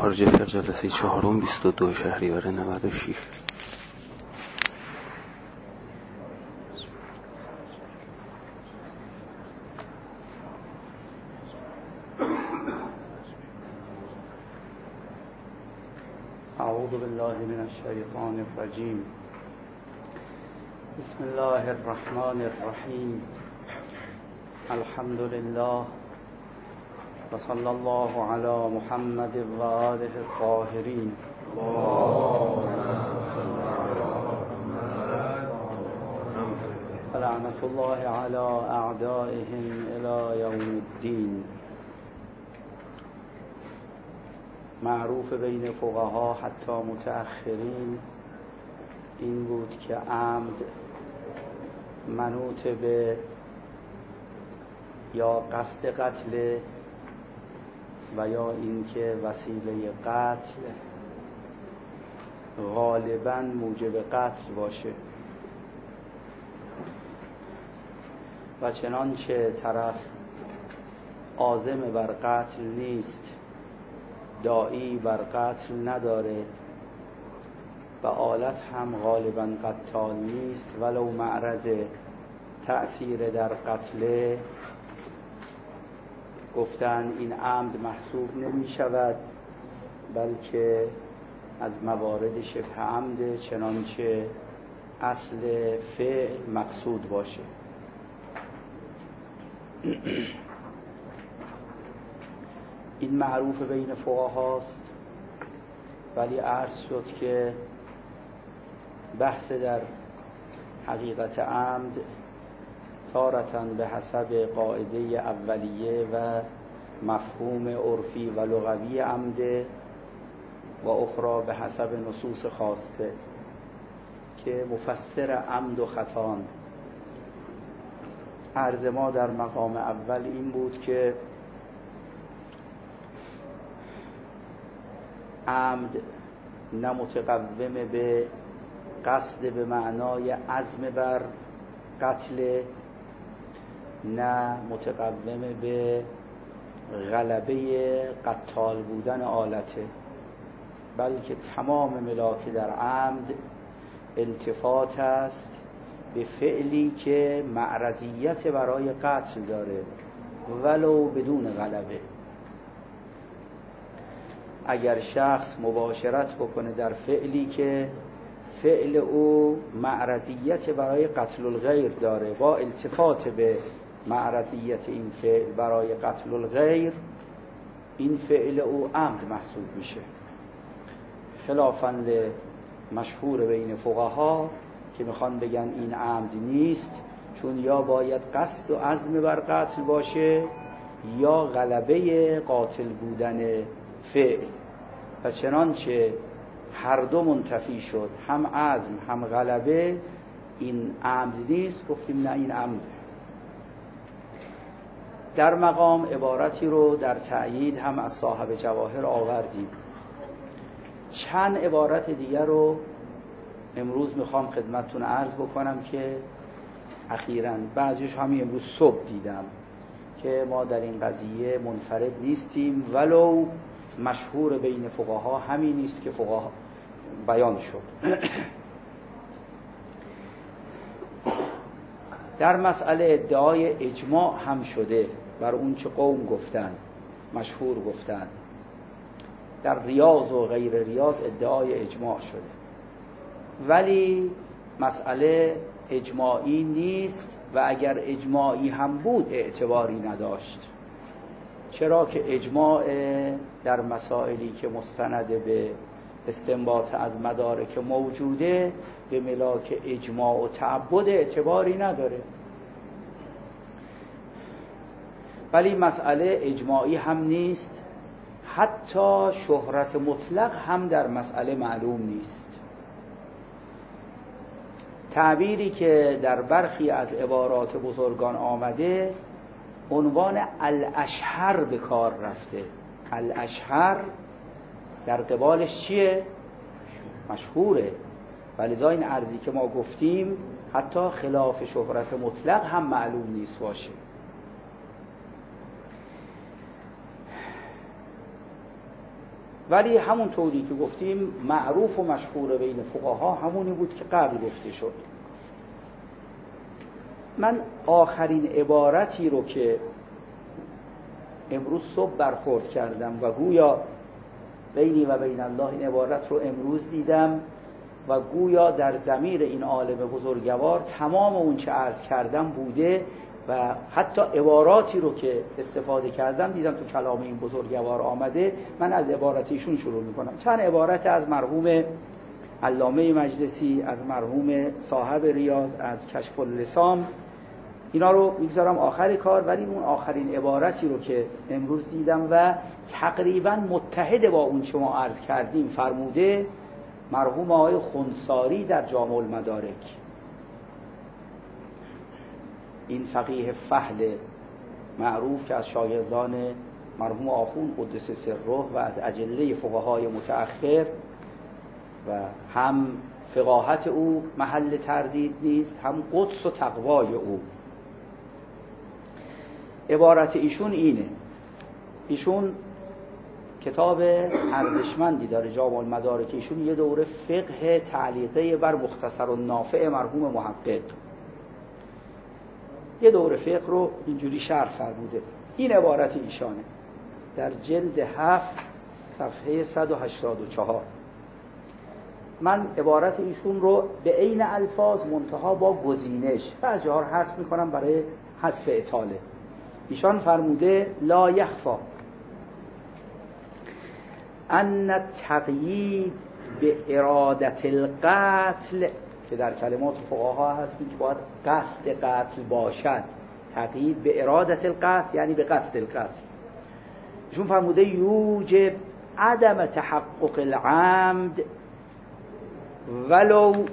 خارج فقه جلسه 4 22 شهریور 96. اعوذ بالله من الشیطان الرجیم. بسم الله الرحمن الرحیم. الحمد لله و صلی الله علی محمد و آله الطاهرین. لعنت الله علی اعدائهم الی یوم الدین. معروف بین فقها حتی متأخرین این بود که عمد منوط به یا قصد قتل و یا اینکه وسیله قتل غالباً موجب قتل باشه و چنانچه طرف عازم بر قتل نیست، داعی بر قتل نداره و آلت هم غالباً قتال نیست، ولو معرض تأثیر در قتل، گفتن این عمد محسوب نمی شود بلکه از موارد شبه عمد، چنانچه اصل فعل مقصود باشه. این معروف بین فقهاست، ولی عرض شد که بحث در حقیقت عمد تارةً به حسب قاعده اولیه و مفهوم عرفی و لغوی عمد و اخرى به حسب نصوص خاصه که مفسر عمد و خطان. عرض ما در مقام اول این بود که عمد نه متقوم به قصد به معنای عزم بر قتل، نه متقوم به غلبه قتال بودن آلته، بلکه تمام ملاک در عمد التفات است به فعلی که معرضیت برای قتل داره ولو بدون غلبه. اگر شخص مباشرت بکنه در فعلی که فعل او معرضیت برای قتل الغیر داره، با التفات به معرضیت این فعل برای قتل الغیر، این فعل او عمد محسوب میشه، خلافاً مشهور بین فقها که میخوان بگن این عمد نیست، چون یا باید قصد و عزم بر قتل باشه یا غلبه قاتل بودن فعل، و چنانچه هر دو منتفی شد، هم عزم هم غلبه، این عمد نیست. گفتیم نه، این عمد. در مقام عبارتی رو در تأیید هم از صاحب جواهر آوردیم. چند عبارت دیگر رو امروز میخوام خدمتتون عرض بکنم که اخیراً بعضیش همین امروز صبح دیدم که ما در این قضیه منفرد نیستیم، ولو مشهور بین فقها همین نیست که فقها بیان شد. در مسئله ادعای اجماع هم شده بر اون چه قوم گفتن، مشهور گفتن. در ریاض و غیر ریاض ادعای اجماع شده، ولی مسئله اجماعی نیست و اگر اجماعی هم بود اعتباری نداشت. چرا که اجماع در مسائلی که مستند به استنباط از مدارک موجوده به ملاک اجماع و تعبد اعتباری نداره، ولی مسئله اجماعی هم نیست، حتی شهرت مطلق هم در مسئله معلوم نیست. تعبیری که در برخی از عبارات بزرگان آمده عنوان الاشهر به کار رفته. الاشهر در قبالش چیه؟ مشهوره، ولذا این عرضی که ما گفتیم حتی خلاف شهرت مطلق هم معلوم نیست باشه. ولی همون طوری که گفتیم معروف و مشهور بین فقها همونی بود که قبل گفته شد. من آخرین عبارتی رو که امروز صبح برخورد کردم و گویا بینی و بین الله این عبارت رو امروز دیدم و گویا در ضمیر این عالم بزرگوار تمام اون چه عرض کردم بوده و حتی عباراتی رو که استفاده کردم دیدم تو کلام این بزرگوار آمده. من از عبارت ایشون شروع میکنم. چند عبارت از مرحوم علامه مجلسی، از مرحوم صاحب ریاض، از کشف اللسان، اینا رو میگذارم آخر کار. ولی اون آخرین عبارتی رو که امروز دیدم و تقریبا متحد با اون چه ما عرض کردیم فرموده مرحوم آقای خنثاری در جامع المدارک، این فقیه فحل معروف که از شاگردان مرحوم آخوند قدس سره و از اجله فقهای متأخر و هم فقاهت او محل تردید نیست، هم قدس و تقوای او. عبارت ایشون اینه، ایشون کتاب ارزشمندی داره جامع المدارک، ایشون یه دوره فقه تعلیقه بر مختصر النافع مرحوم محقق، یه دوره فقه رو اینجوری شرح فرموده. این عبارت ایشانه در جلد 7 صفحه 184. من عبارت ایشون رو به عین الفاظ منتها با گزینش بعضی جاها حذف میکنم برای حذف اطاله. ایشان فرموده لا یخفا ان التقیید به ارادت القتل، که در کلمات فقها هست که باید قصد قتل باشد، تقیید به ارادت القتل یعنی به قصد القتل. ایشون فرموده یوجب عدم تحقق العمد ولو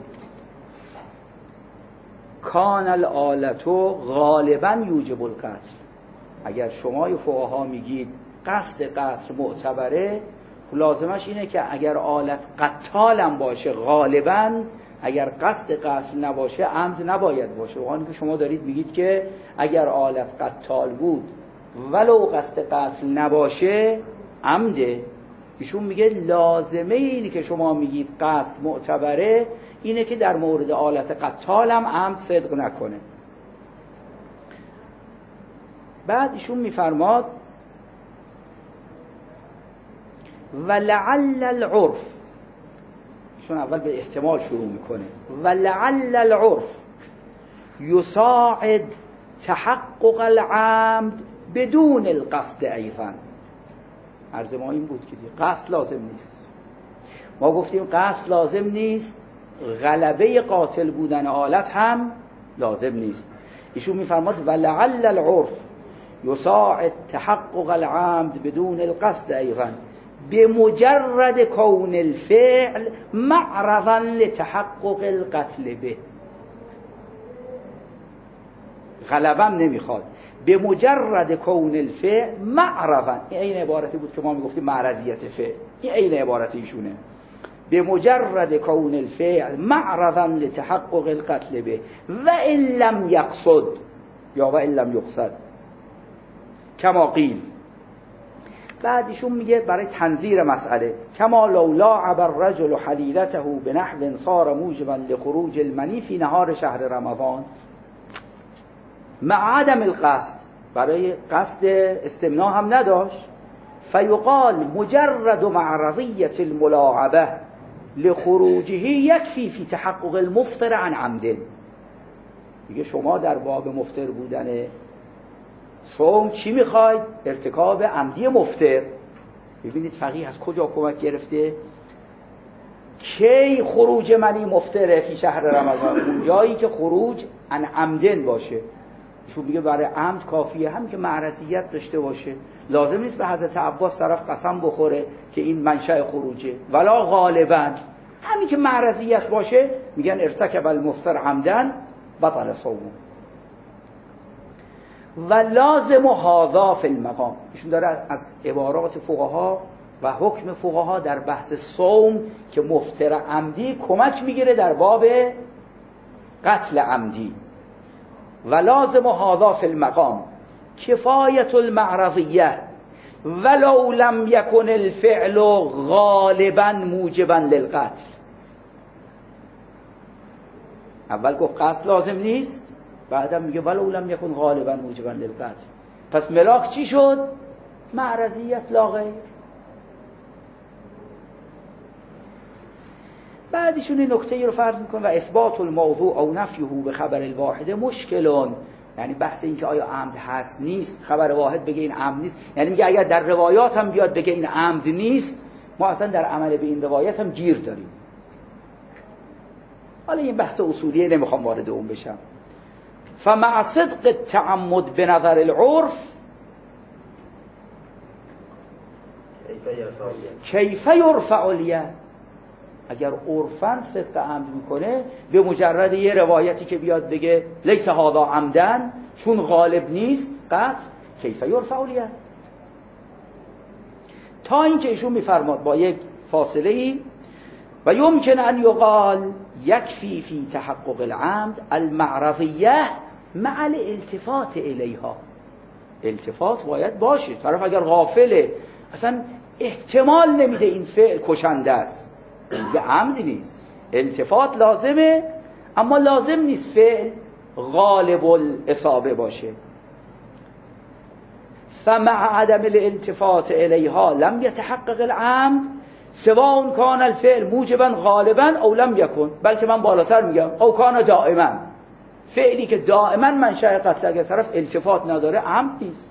کان الآلتو غالبا یوجب القتل. اگر شما فقها میگید قصد قتل معتبره، لازمش اینه که اگر آلت قتالم باشه غالبا، اگر قصد قتل نباشه عمد نباید باشه. وقتی که شما دارید میگید که اگر آلت قتال بود ولو قصد قتل نباشه عمده، ایشون میگه لازمه اینه که شما میگید قصد معتبره اینه که در مورد آلت قتال هم عمد صدق نکنه. بعد ایشون میفرماد ولعل العرف، ایشون اول به احتمال شروع میکنه، ولعل العرف یساعد تحقق العمد بدون القصد ایضا. عرض ما این بود که قصد لازم نیست. ما گفتیم قصد لازم نیست، غلبه قاتل بودن آلت هم لازم نیست. ایشون میفرماد ولعل العرف یساعد تحقق العمد بدون القصد ایضا بمجرد کون الفعل معرضا لتحقق القتل به. غلبم نمیخواد، به مجرد کون الفعل معرضا، این عبارتی بود که ما میگفتیم معرضیت فعل، این عین عبارت ایشونه، به مجرد کون الفعل معرضا لتحقق القتل به و ان لم یقصد یا و ان لم یقصد کما قیل. بعد ایشون میگه برای تنظیر مسئله کما لو لاعب الرجل حلیلته بنحو صار موجبا لخروج المنی فی نهار شهر رمضان مع عدم القصد، برای قصد استمناء هم نداشت. فیقال مجرد معرضیت الملاعبه لخروجه یکفی فی تحقق المفطر عن عمد. میگه شما در باب مفطر بودن صوم چی میخواید؟ ارتکاب عمدی مفطر. ببینید فقیه از کجا کمک گرفته؟ کی خروج منی مفطره فی شهر رمضان؟ اون جایی که خروج عن عمدن باشه. شو میگه برای عمد کافیه هم که معرضیت داشته باشه، لازم نیست به حضرت عباس طرف قسم بخوره که این منشأ خروجه، ولا غالبا همین که معرضیت باشه میگن ارتکب المفطر عمدن بطل صومه. و لازم هذا فی المقام، ایشون داره از عبارات فقها و حکم فقها در بحث صوم که مفطر عمدی کمک میگیره در باب قتل عمدی. و لازم هذا فی المقام کفایت المعرضیه ولو لم یکن الفعل غالبا موجبا للقتل. اول گفت قصد لازم نیست، بعدم میگه ولو لم یکن غالبا موجبا للقتل. پس ملاک چی شد؟ معرضیت لا غیر. بعدشون این نکته رو فرض میکنه و اثبات الموضوع او نفیه به خبر الواحد مشکلون، یعنی بحث این که آیا عمد هست نیست، خبر واحد بگه این عمد نیست، یعنی میگه اگر در روایات هم بیاد بگه این عمد نیست، ما اصلا در عمل به این روایت هم گیر داریم. حالا این بحث اصولیه، نمیخوام وارد اون بشم. فمع صدق التعمد به نظر العرف کیف یرفع الید، اگر عرفاً صدق عمد میکنه به مجرد یه روایتی که بیاد بگه لیس هذا عمدن، چون غالب نیست قطع، کیف یرفع الید. تا اینکه ایشون میفرماد با یک فاصله ای و یمکن ان یقال یکفی فی تحقق العمد المعرضیه مع الالتفات الیها. التفات باید باشه، طرف اگر غافله اصلا احتمال نمیده این فعل کشنده است، دیگه عمد نیست، التفات لازمه، اما لازم نیست فعل غالب الاصابه باشه. فمع عدم الالتفات الیها لم يتحقق العمد سواء كان الفعل موجبا غالبا او لم يكن، بلکه من بالاتر میگم او کان دائما، فعلی که دائما منشأ قتل اگر طرف التفات نداره عمد نیست.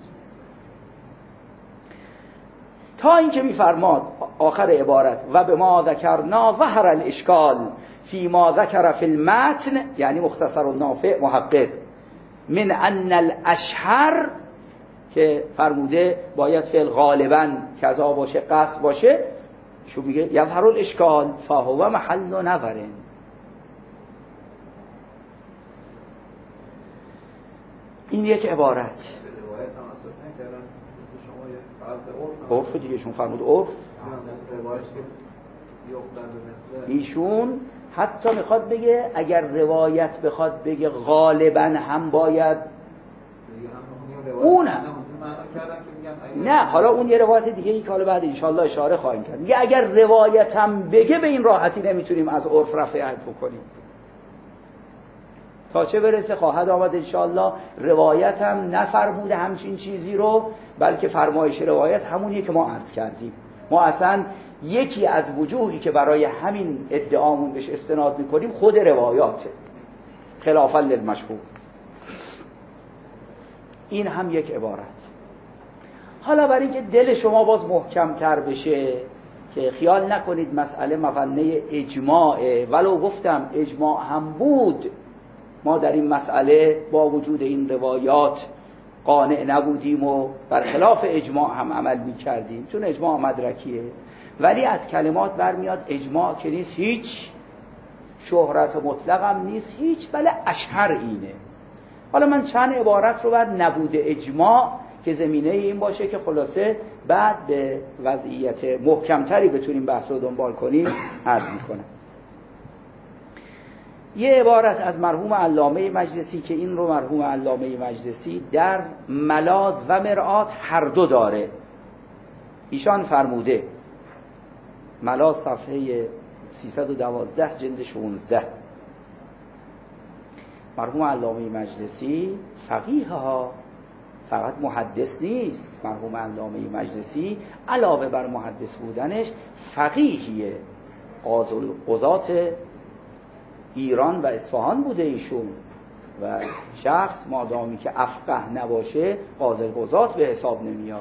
تا اینکه میفرماد آخر عبارت و به ما ذکرنا ظهر الاشکال فی ما ذکر فی المتن، یعنی مختصر و نافع محقق، من ان الاشهر که فرموده باید فعل غالبا کذا باشه قصد باشه، شو میگه یظهر الاشکال فهو محل نظر. این یک عبارت عرف دیگه، شون فرمود عرف. ایشون حتی میخواد بگه اگر روایت بخواد بگه غالبا هم باید اون هم. نه حالا اون یه روایت دیگه ای که حالا بعد انشالله اشاره خواهیم کرد، میگه اگر روایت هم بگه به این راحتی نمیتونیم از عرف رفعت بکنیم، تا چه برسه خواهد آمد انشالله روایت هم نفرموده همچین چیزی رو، بلکه فرمایش روایت همونیه که ما عرض کردیم. ما اصلا یکی از وجوهی که برای همین ادعامون بهش استناد میکنیم خود روایاته، خلافا للمشهور. این هم یک عبارت. حالا برای اینکه دل شما باز محکم تر بشه که خیال نکنید مسئله مبنی اجماعه، ولو گفتم اجماع هم بود ما در این مسئله با وجود این روایات قانع نبودیم و برخلاف اجماع هم عمل می کردیم، چون اجماع مدرکیه، ولی از کلمات برمیاد اجماع که نیست هیچ، شهرت مطلق هم نیست هیچ، بله اشهر اینه. حالا من چند عبارت رو بعد نبود اجماع که زمینه این باشه که خلاصه بعد به وضعیت محکمتری بتونیم بحث رو دنبال کنیم عرض میکنم. یه عبارت از مرحوم علامه مجلسی که این رو مرحوم علامه مجلسی در ملاذ و مرآت هر دو داره. ایشان فرموده، ملاذ صفحه 312 جلد 16، مرحوم علامه مجلسی فقیه ها، فقط محدث نیست، مرحوم علامه مجلسی علاوه بر محدث بودنش فقیهیه، قضات ایران و اصفهان بوده ایشون، و شخص مادامی که افقه نباشه قاضی قضات به حساب نمیاد.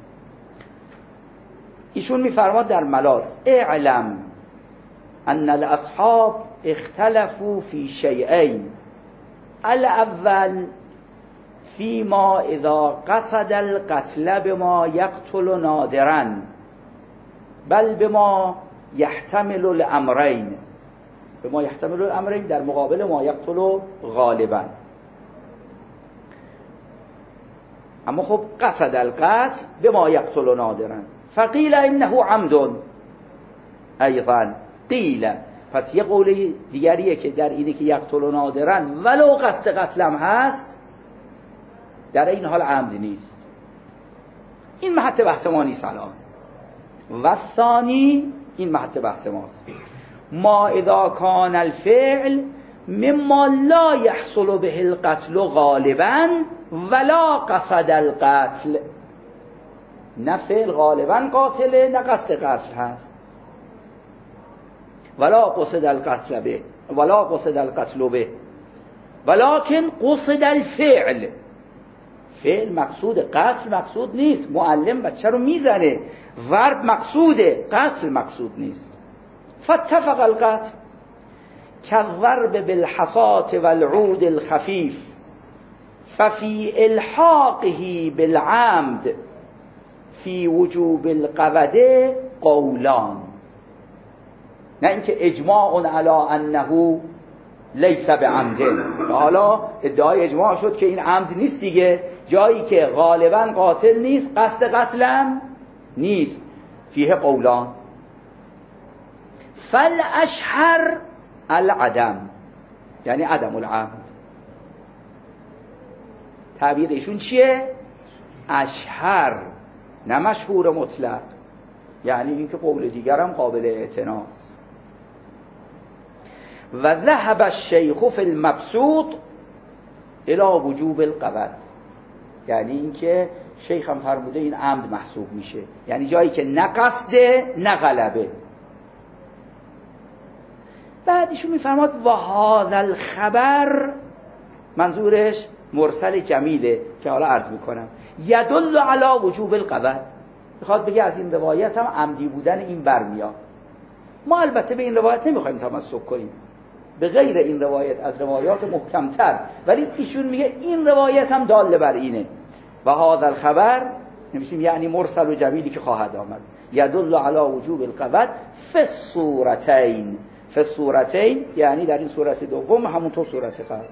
ایشون میفرماد در ملاذ اعلم ان الاصحاب اختلفوا فی شیئین، الاول فيما اذا قصد القتل بما يقتل نادرا بل بما يحتمل الامرين، بما يحتمل الامرين در مقابل ما يقتل غالبا. اما خب قصد القتل بما يقتل نادرا فقيل انه عمد ايضا قيل، پس یه قول دیگریه که در اینه که یقتل نادرا ولو قصد قتلم هست در این حال عمد نیست. این محط بحث ما نیست الان. و ثانی، این محط بحث ماست، ما اذا کان الفعل مما لا يحصل به القتل غالبا ولا قصد القتل. نه فعل غالبا قاتله، نه قصد قتل هست. ولا قصد القتل به ولا قصد القتل به ولكن قصد الفعل. فعل مقصود، قتل مقصود نیست. معلم بچه رو میزنه، ضرب مقصوده، قتل مقصود نیست. فاتفق القتل كالضرب بالحصاة والعود الخفيف ففي الحاقه بالعمد في وجوب القود قولان. نه اینکه اجماع علی انه لیس بعمد. حالا ادعای اجماع شد که این عمد نیست دیگه، جایی که غالبا قاتل نیست، قصد قتلم نیست. فیه قولان. فالاشهر العدم، یعنی عدم العمد. تعبیر ایشون چیه؟ اشهر، نه مشهور مطلق. یعنی اینکه قول دیگرم قابل اعتناست. و ذهب الشیخ فی المبسوط الى وجوب القود. یعنی اینکه شیخ هم فرموده این عمد محسوب میشه، یعنی جایی که نه قصده نه غلبه. بعد ایشون میفرماد و هذا الخبر، منظورش مرسل جمیله که حالا عرض میکنم، یدل علی وجوب القود. میخواد بگه از این روایت هم عمدی بودن این برمیاد. ما البته به این روایت نمیخوایم تمسک کنیم، به غیر این روایت از روایات محکمتر، ولی ایشون میگه این روایت هم دال بر اینه. و هذا الخبر نمیشیم یعنی مرسل و جمیلی که خواهد آمد، یدل علی وجوب القود فی الصورتین. فی الصورتین یعنی در این صورت دوم، همونطور صورت قبل.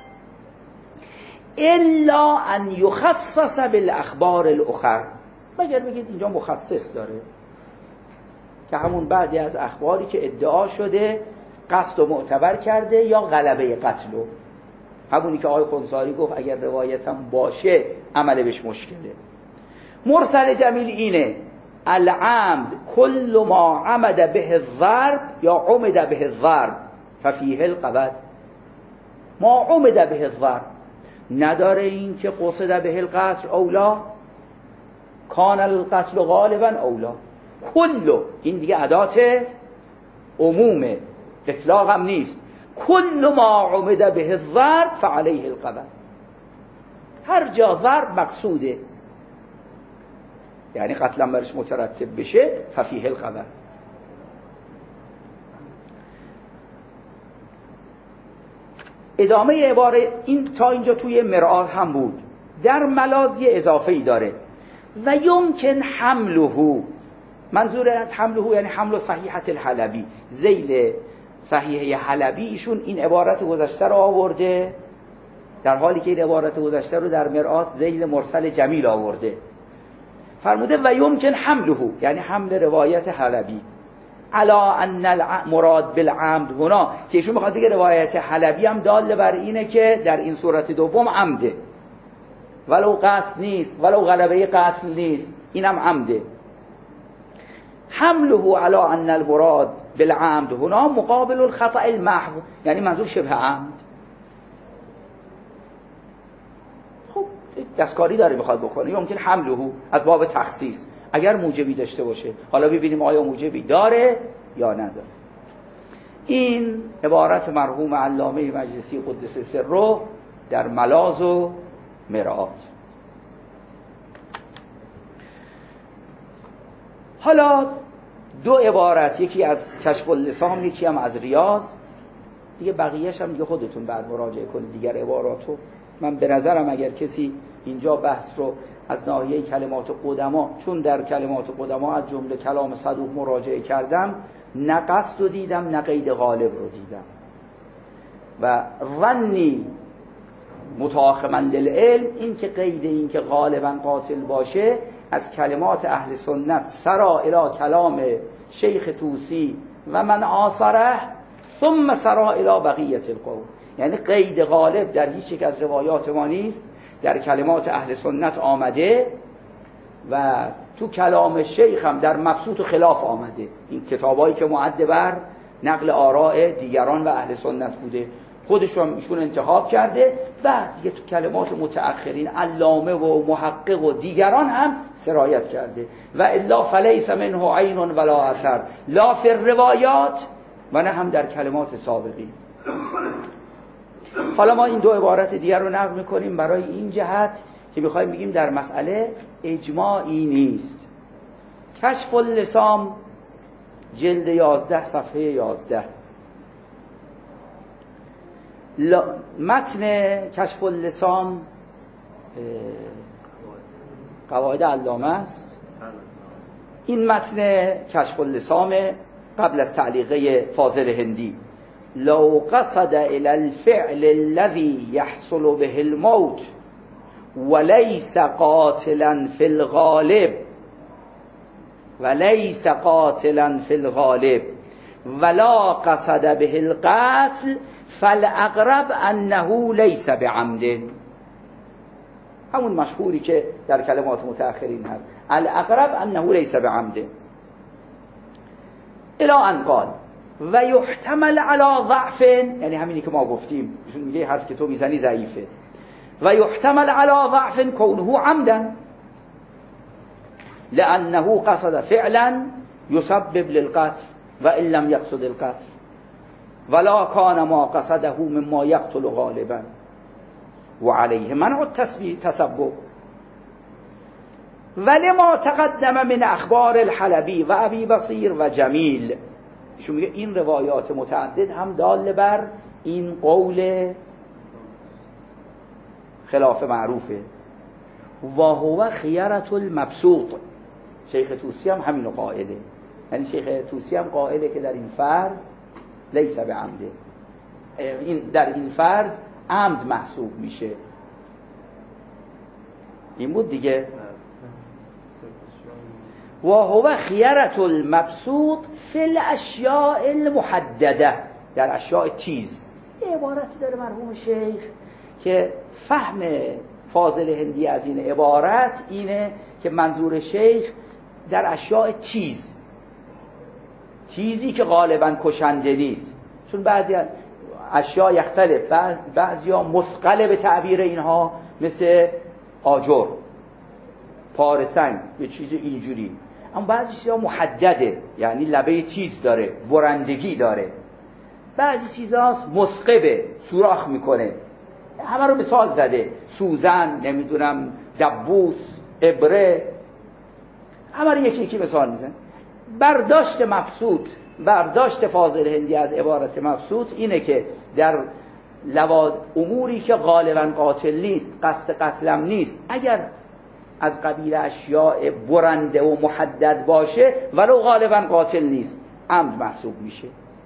الا ان یخصص بالاخبار الاخر، مگر بگید اینجا مخصص داره که همون بعضی از اخباری که ادعا شده قصد و معتبر کرده یا غلبه قتلو، همونی که آقای خنثاری گفت اگر روایتم باشه عمل بهش مشکله. مرسل جمیل اینه العمد کل ما عمد به الضرب یا عمد به الضرب ففیه القود. ما عمد به الضرب نداره این که قصد به القتل اولا، کان القتل غالبا اولا. کلو این دیگه ادات عمومه، اطلاق هم نیست. کل ما عمد به الضرب فعلیه القود. هر جا ضرب مقصوده یعنی قتل برش مترتب بشه ففیه القود. ادامه عباره این تا اینجا توی مرآت هم بود. در ملاذ یه اضافه ای داره، و یمکن حمله. منظور از حمله یعنی حمل صحیحة الحلبی، ذیل صحیحه حلبی ایشون این عبارت گذشته رو آورده، در حالی که این عبارت گذشته رو در مرآت ذیل مرسل جمیل آورده. فرموده و یمکن حمله یعنی حمل روایت حلبی علا ان المراد بالعمد هنا، که ایشون میخواد بگه روایت حلبی هم دال بر اینه که در این صورت دوم عمده، ولو قصد نیست، ولو غلبه قتل نیست، اینم عمده. حمله علا ان المراد بالعمد هنا مقابل الخطأ المحض، یعنی منظور شبه عمد. خب دستکاری داره میخواد بکنه. ممکن حمله از باب تخصیص اگر موجبی داشته باشه، حالا ببینیم آیا موجبی داره یا نداره. این عبارت مرحوم علامه مجلسی قدس سره در ملاذ و مرآت. حالا دو عبارت، یکی از کشف اللسان، یکی هم از ریاض دیگه، بقیه‌اش هم دیگه خودتون بعد مراجعه کنید دیگر عباراتو. من به نظرم اگر کسی اینجا بحث رو از ناحیه کلمات قدما، چون در کلمات قدما از جمله کلام صدوق مراجعه کردم، نه قصد رو دیدم نه قید غالب رو دیدم، و ظنی متآخما للعلم این که قید این که غالبا قاتل باشه از کلمات اهل سنت سرا الی کلام شیخ طوسی و من آثره ثم سرا الی بقیه القول، یعنی قید غالب در هیچ یک از روایات ما نیست، در کلمات اهل سنت آمده و تو کلام شیخ هم در مبسوط و خلاف آمده. این کتابایی که معد بر نقل آراء دیگران و اهل سنت بوده، خودش رو ایشون انتخاب کرده، بعد دیگه تو کلمات متأخرین علامه و محقق و دیگران هم سرایت کرده. و الا فلیس منه عین ولا اثر لا فی الروایات و نه هم در کلمات سابقین. حالا ما این دو عبارت دیگر رو نقل میکنیم برای این جهت که میخوایم بگیم در مسئله اجماعی نیست. کشف اللسام جلد 11 صفحه 11. متن کشف اللسام قواعد علامه است. این متن کشف اللسام قبل از تعلیقه فاضل هندی. لو قصد الى الفعل الذي يحصل به الموت وليس قاتلا في الغالب وليس قاتلا في الغالب ولا قصد به القتل فالاقرب انه ليس بعمد. همون مشهوری که در کلمات متأخرین هست، الاقرب انه ليس بعمد. الى ان قال و یحتمل علی ضعف، یعنی همینی که ما گفتیم، ایشون میگه حرف که تو میزنی ضعیفه. و یحتمل علی ضعف کونه عمدا لانه قصد فعلا يسبب للقتل و ان لم يقصد القتل ولا كان ما قصده مما يقتل غالبا وعليه منع التسبب. ولما تقدم من اخبار الحلبی و ابی بصیر و جمیل، شو میگه این روایات متعدد هم دال بر این قول خلاف معروفه. و هو خیرة المبسوط. شیخ طوسی هم همینو قائله، یعنی شیخ طوسی هم قائله که در این فرض لیس بعمده، این در این فرض عمد محسوب میشه. این بود دیگه. و هو خیرة المبسوط فی الاشیاء المحدده، در اشیاء تیز. یه عبارتی داره مرحوم شیخ که فهم فاضل هندی از این عبارت اینه که منظور شیخ در اشیاء تیزی که غالبا کشنده نیست، چون بعضی اشیاء یختلف، بعضیا مثقله به تعبیر اینها، مثل آجر، پارسنگ، یه چیز اینجوری. اما بعضی چیزها محدده، یعنی لبه تیز داره، برندگی داره. بعضی چیزهاست مثقبه، سوراخ میکنه. همه رو مثال زده، سوزن، نمیدونم دبوس، ابره، همه رو یکی یکی مثال میزن. برداشت مبسوط، برداشت فاضل هندی از عبارت مبسوط اینه که در اموری که غالبا قاتل نیست، قصد قتلم نیست، اگر از قبیل اشیاء برنده و محدد باشه ولو غالبا قاتل نیست، عمد محسوب میشه.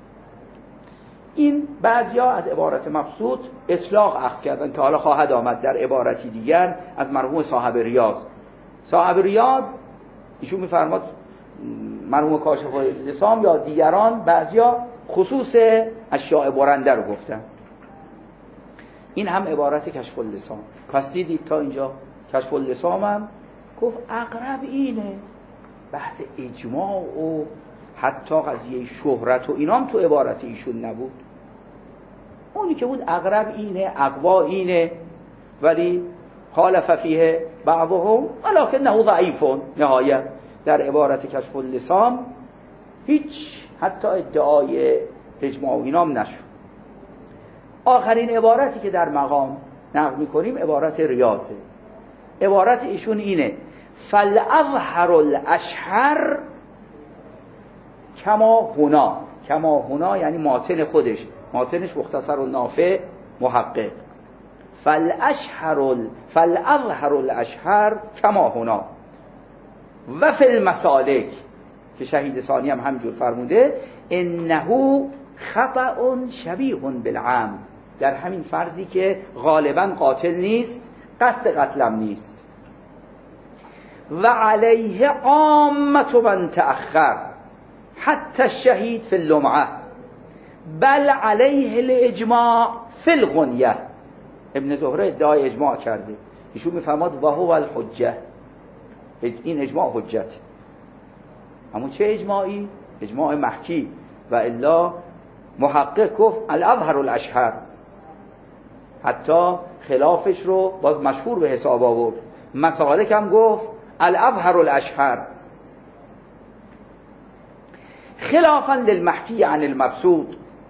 این بعضیا از عبارت مبسوط اطلاق اخذ کردن که حالا خواهد آمد در عبارتی دیگر از مرحوم صاحب ریاض. صاحب ریاض ایشون میفرماد مرحوم کاشف اللسام یا دیگران بعضیا خصوص اشیاء برنده رو گفتن. این هم عبارت کشف اللسام. پس دیدید تا اینجا کشف اللسام هم گفت اقرب اینه. بحث اجماع و حتی قضیه شهرت و اینام تو عبارت ایشون نبود. اونی که بود اقرب اینه، اقوا اینه، ولی خالف فیه بعضهم ولکنه ضعیف. نهایت در عبارت کشف اللسام هیچ حتی ادعای اجماع و اینام نشد. آخرین عبارتی که در مقام نقل می‌کنیم عبارت ریاضه. عبارت ایشون اینه: فالاظهر الاشهر کما هنا. کما هنا یعنی ماتن خودش، ماتنش مختصر و نافع محقق. فالاظهر الاشهر کما هنا و فی المسالک، که شهید ثانی هم همجور فرموده، انه خطأ شبیه بالعمد. در همین فرضی که غالبا قاتل نیست، قصد قتلم نیست. و علیه عامة من تأخر حتی الشهید فی اللمعه بل علیه الاجماع فی الغنیه. ابن زهره ادعای اجماع کرده، ایشون میفرماد و هو الحجه، این اجماع حجت. اما چه اجماعی؟ اجماع محکی. و الا محقق گفت الاظهر الاشهر، حتی خلافش رو باز مشهور به حساب آورد. مسالک هم گفت الاظهر الاشهر خلافا للمحکی عن المبسوط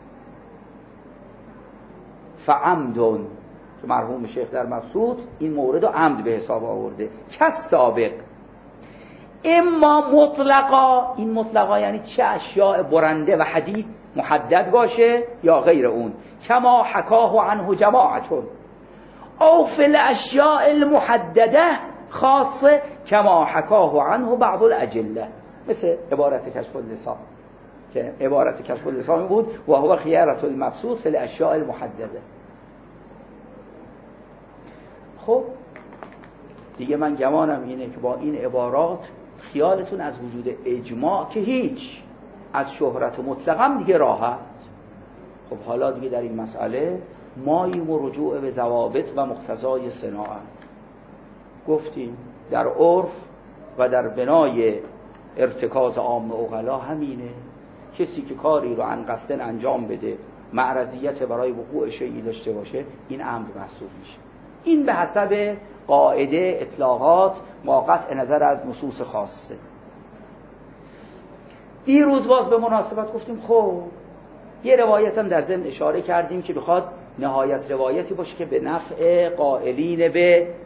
فعمد، که مرحوم شیخ در مبسوط این مورد رو عمد به حساب آورده. کس سابق اما مطلقا، این مطلقا یعنی چه اشیاء برنده و حدید محدد باشه یا غیر اون، کما حکاه عنه جماعتون، او فی الاشیاء المحدده خاصه کما حکاه عنه بعض الاجله، مثل عبارت کشف اللسان که عبارت کشف اللسان بود و هو خیارة المبسوط فی الاشیاء المحدده. خب دیگه من گمانم اینه که با این عبارات خیالتون از وجود اجماع که هیچ، از شهرت مطلقم دیگه راحت. خب حالا دیگه در این مسئله ماییم و رجوع به ضوابط و مقتضای صناعت. گفتیم در عرف و در بنای ارتکاز عام عقلا همینه، کسی که کاری رو عن قصد انجام بده، معرضیت برای وقوع شیئی داشته باشه، این عمد محسوب میشه. این به حسب قاعده اطلاقات با قطع نظر از نصوص خاصه. دیروز باز به مناسبت گفتیم خب یه روایت هم در ضمن اشاره کردیم که بخواد نهایت روایتی باشه که به نفع قائلین به